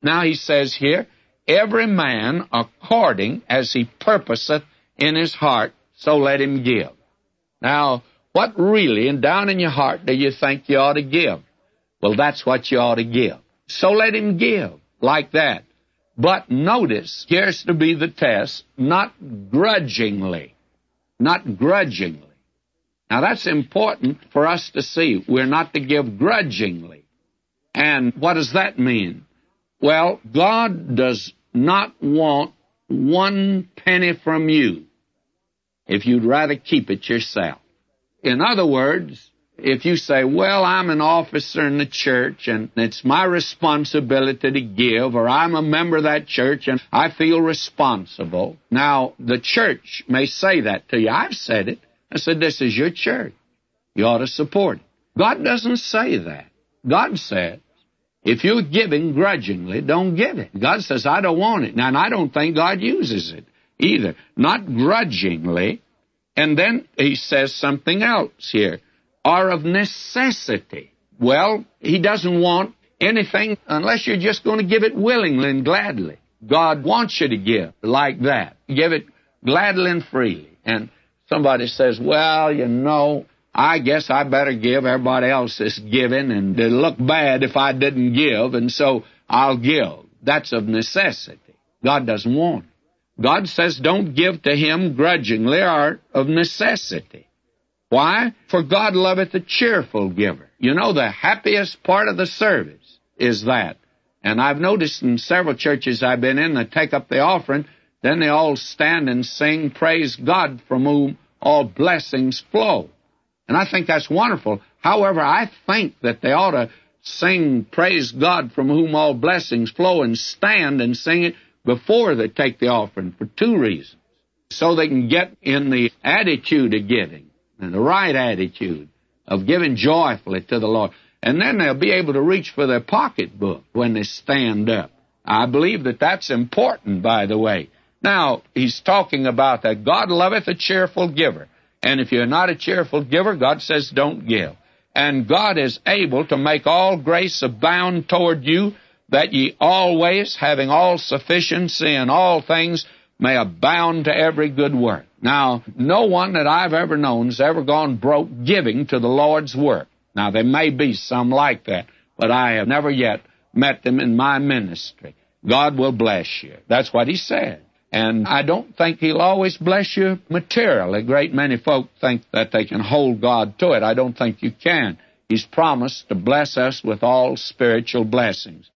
Now he says here, every man according as he purposeth in his heart, so let him give. Now, what really, and down in your heart, do you think you ought to give? Well, that's what you ought to give. So let him give, like that. But notice, here's to be the test, not grudgingly. Not grudgingly. Now, that's important for us to see. We're not to give grudgingly. And what does that mean? Well, God does not want 1 penny from you if you'd rather keep it yourself. In other words, if you say, well, I'm an officer in the church and it's my responsibility to give, or I'm a member of that church and I feel responsible. Now, the church may say that to you. I've said it. I said, this is your church. You ought to support it. God doesn't say that. God says, if you're giving grudgingly, don't give it. God says, I don't want it. Now, and I don't think God uses it either. Not grudgingly. And then he says something else here. Or of necessity. Well, he doesn't want anything unless you're just going to give it willingly and gladly. God wants you to give like that. Give it gladly and freely. And somebody says, well, you know, I guess I better give. Everybody else is giving, and it'll look bad if I didn't give, and so I'll give. That's of necessity. God doesn't want it. God says don't give to him grudgingly or of necessity. Why? For God loveth a cheerful giver. You know, the happiest part of the service is that. And I've noticed in several churches I've been in, they take up the offering, then they all stand and sing, praise God from whom all blessings flow. And I think that's wonderful. However, I think that they ought to sing, praise God from whom all blessings flow, and stand and sing it before they take the offering for 2 reasons. So they can get in the attitude of giving, and the right attitude of giving joyfully to the Lord. And then they'll be able to reach for their pocketbook when they stand up. I believe that that's important, by the way. Now, he's talking about that God loveth a cheerful giver. And if you're not a cheerful giver, God says don't give. And God is able to make all grace abound toward you, that ye always, having all sufficiency in all things, may abound to every good work. Now, no one that I've ever known has ever gone broke giving to the Lord's work. Now, there may be some like that, but I have never yet met them in my ministry. God will bless you. That's what he said. And I don't think he'll always bless you materially. A great many folk think that they can hold God to it. I don't think you can. He's promised to bless us with all spiritual blessings.